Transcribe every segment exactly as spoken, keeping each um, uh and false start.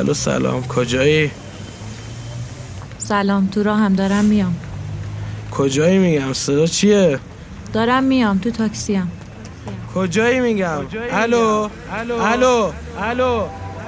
الو سلام، کجایی؟ سلام، تو راه هم دارم میام. کجایی میگم؟ صدا چیه؟ دارم میام، تو تاکسیم. کجایی میگم؟ الو الو الو الو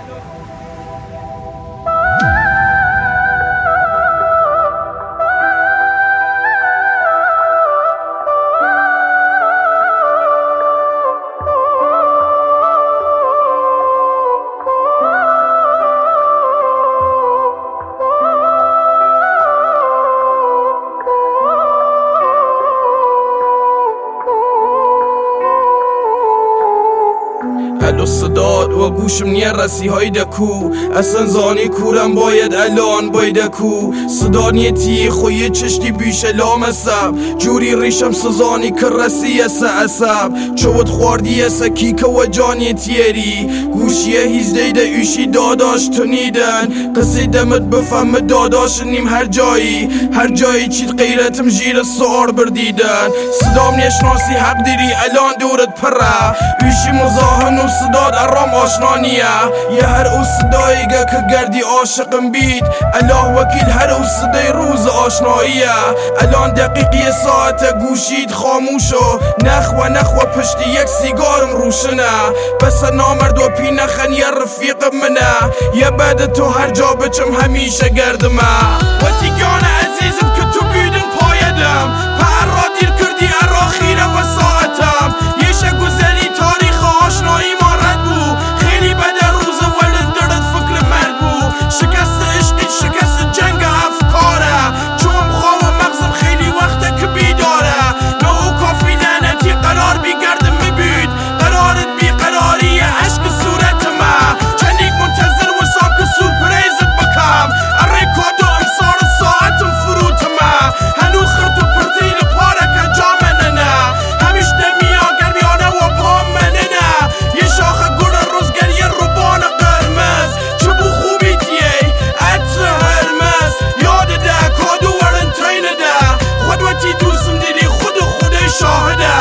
الو صداد و گوشم نیه رسی های دکو اصلا زانی کورم باید الان باید دکو صدا نیتی خوی چشتی بیش لام اسب جوری ریشم سزانی که رسی اس اسب چود خواردی اس کیک و جانی تیری گوشیه هیزده ده ایشی داداش تو نیدن قصی دمت بفهم داداش نیم هر جایی هر جایی چید غیرتم جیر سوار بردیدن صدام نیشناسی حق دیری الان دورت پره ایشی مزاحن و صداد ارام آشنانیه یه هر او صدایی که گردی عاشقم بید الله وکیل هر او صدای روز آشناییه الان دقیقی ساعت گوشید خاموشو نخوا نخوا پشتی یک سیگارم روشنه بس نامرد و پی نخن یه رفیق منه یه بعد تو هر جا بچم همیشه گردمه و تیگان عزیزم که تو بیدن پایدم پر را دیر کردی ارا خیره و ساعتم یه شه گذری تاریخ آشنایی ما رد بو خیلی بده روز ولد درد فکر مرد بو شکست عشقی شکست جنگ افکاره چون خواه مغزم خیلی وقته که بیداره نه او کافی لعنتی قرار بیگردم میبید قرارت بیقراریه عشق صورت ما چندیک منتظر وسام که سورپریزت بکم اره کادو امسار ساعتم فروت ما هنو خرط و پرتیل پاره که جامنه نه همیش نمیا گرمیانه و پامنه نه یه شاخه گل روزگر یه روبان قرمز چه بو خوبی تیه عطر هرمز یاد ده کادو ورنتین ده خودوتی دوستم دیدی خود خوده شاهده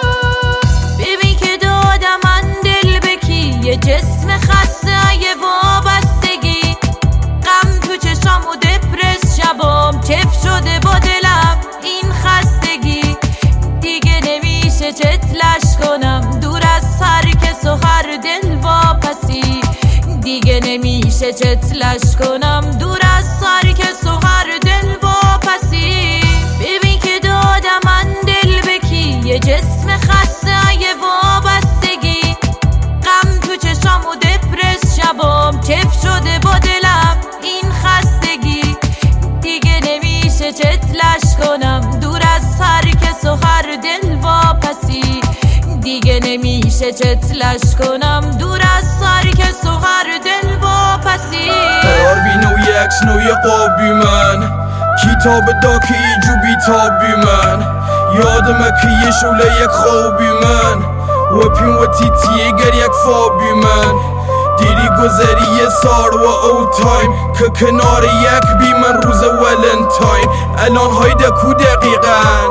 ببین که دادم من دل بکی یه جسم خسته یه وابستگی غم تو چشام و دپرس شبام چف شده با دلم این خستگی دیگه نمیشه چتلش کنم دور از هر کس و هر دل واپسی دیگه نمیشه چتلش کنم دور از هر کس و هر دل واپسی ببین که دادم من دل بکی یه جسم خسته یه وابستگی غم تو چشام و دپرس شبام چف شده با دلم این خستگی دیگه نمیشه چتلش کنم دور از هر کس و هر دل واپسی دیگه نمیشه چتلش کنم دور از هر کس و هر دل واپسی قرار بینو یکس نوی قابی من کتاب دا که ایجو بیتابی من یادمه که یه شوله یک خوابی من و پین و تیتیه گر یک فابی من دیری گذری یه سار و او تایم که کنار یک بی من روز ولنتاین الان های دکو دقیقن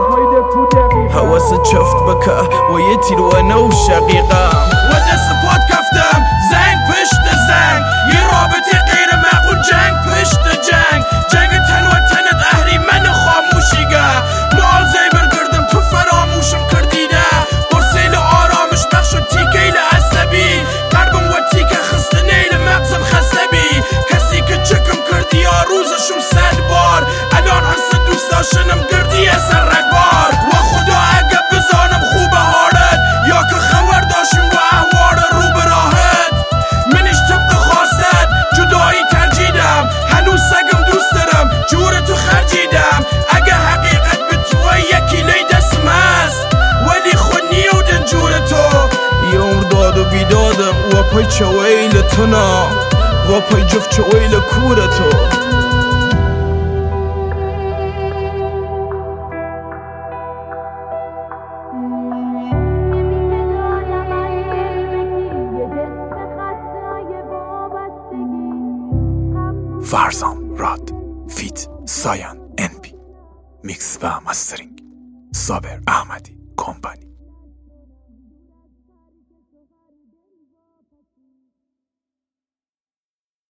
حواست چفت بکه و یه تیر و نو شقیقم و دست پاد کفتم زنگ پشت زنگ یه رابطه غیر معقول جنگ پشت جنگ جنگ تن و تنت اهری من خاموشیگه مال زیبر گردم تو فراموشم کردیده برسیل آرامش بخش و تیکیل عصبی قربم و تیکه خسته نیل مغزم خسبی کسی که چکم کردی یا روزشم صد بار الان هست دوست داشتنم گردی اثر رگبار و خدا اگه بزانم خوبه هارد یا که خبر داشتیم و احوار رو به راحت منش طبق خواستت جدایی ترجیدم هنوز سگم دوست دارم جور تو خرجیدم اگه حقیقت به تو یکی لی دستم هست ولی خود نیودن جور تو یه عمر داد و بیدادم و پای چویل تو نا و پای جفت چویل کور تو فرزام راد فیت سایان ان پی میکس و مسترینگ صابر احمدی کمپانی.